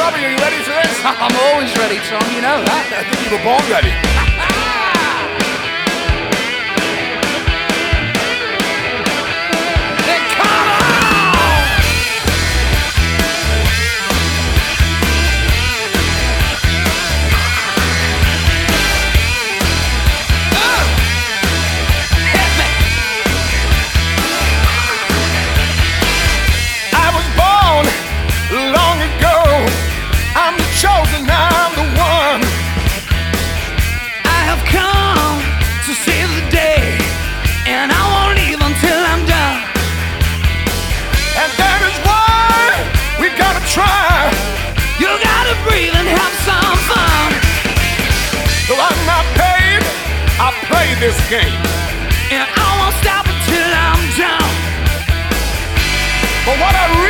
Robbie, are you ready for this? I'm always ready, Tom, you know that. I think you were born ready. Then come on! Hit me! I was born long ago. I'm the chosen, I'm the one. I have come to save the day, and I won't leave until I'm done. And that is why we gotta try. You gotta breathe and have some fun. Though I'm not paid, I play this game. And I won't stop until I'm done. But what I